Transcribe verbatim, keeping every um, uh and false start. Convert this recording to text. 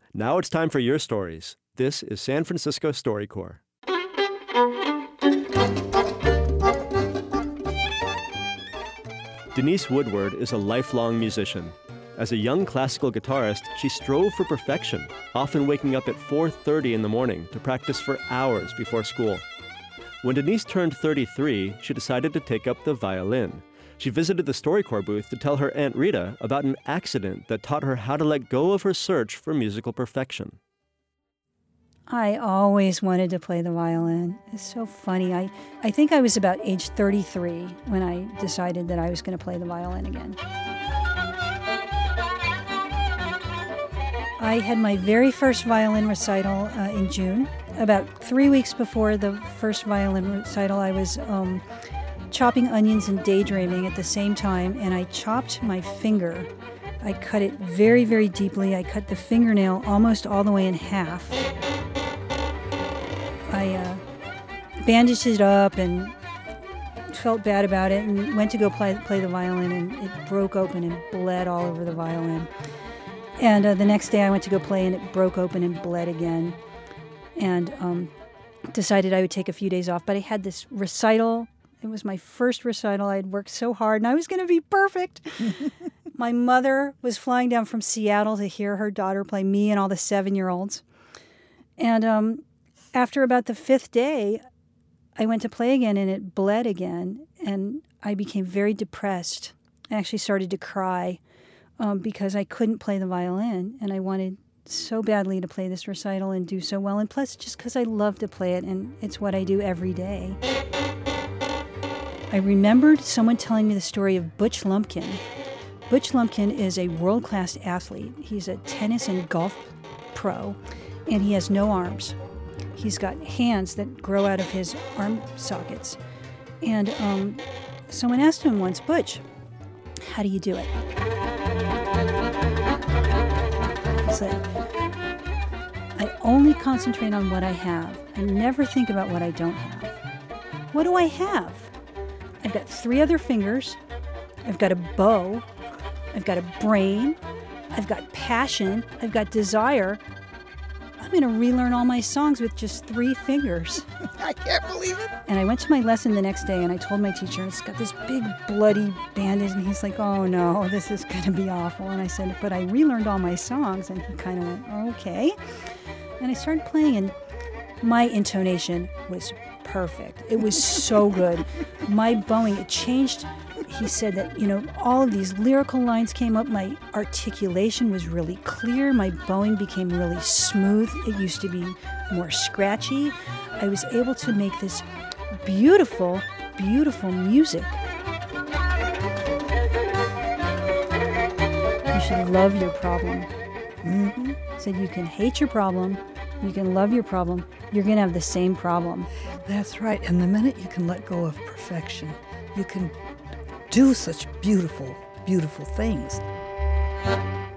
Now it's time for your stories. This is San Francisco StoryCorps. Denise Woodward is a lifelong musician. As a young classical guitarist, she strove for perfection, often waking up at four thirty in the morning to practice for hours before school. When Denise turned thirty-three, she decided to take up the violin. She visited the StoryCorps booth to tell her Aunt Rita about an accident that taught her how to let go of her search for musical perfection. I always wanted to play the violin. It's so funny. I, I think I was about age thirty-three when I decided that I was going to play the violin again. I had my very first violin recital uh, in June. About three weeks before the first violin recital, I was um, chopping onions and daydreaming at the same time, and I chopped my finger. I cut it very, very deeply. I cut the fingernail almost all the way in half. I uh, bandaged it up and felt bad about it and went to go play, play the violin, and it broke open and bled all over the violin. And uh, the next day I went to go play, and it broke open and bled again. And um, decided I would take a few days off. But I had this recital. It was my first recital. I had worked so hard, and I was going to be perfect. My mother was flying down from Seattle to hear her daughter play, me and all the seven-year-olds. And um, after about the fifth day, I went to play again, and it bled again. And I became very depressed. I actually started to cry. Um, because I couldn't play the violin, and I wanted so badly to play this recital and do so well, and plus just because I love to play it, and it's what I do every day. I remembered someone telling me the story of Butch Lumpkin. Butch Lumpkin is a world-class athlete. He's a tennis and golf pro, and he has no arms. He's got hands that grow out of his arm sockets. And um, someone asked him once, Butch, how do you do it? He said, I only concentrate on what I have. I never think about what I don't have. What do I have? I've got three other fingers. I've got a bow. I've got a brain. I've got passion. I've got desire. I'm going to relearn all my songs with just three fingers. I can't believe it. And I went to my lesson the next day, and I told my teacher, it's got this big bloody bandage, and he's like, oh no, this is going to be awful. And I said, but I relearned all my songs. And he kind of went, oh, okay. And I started playing, and my intonation was perfect. It was so good. My bowing, it changed. He said that, you know, all of these lyrical lines came up. My articulation was really clear. My bowing became really smooth. It used to be more scratchy. I was able to make this beautiful, beautiful music. You should love your problem. Mm-hmm. Said you can hate your problem. You can love your problem. You're going to have the same problem. That's right. And the minute you can let go of perfection, you can do such beautiful, beautiful things.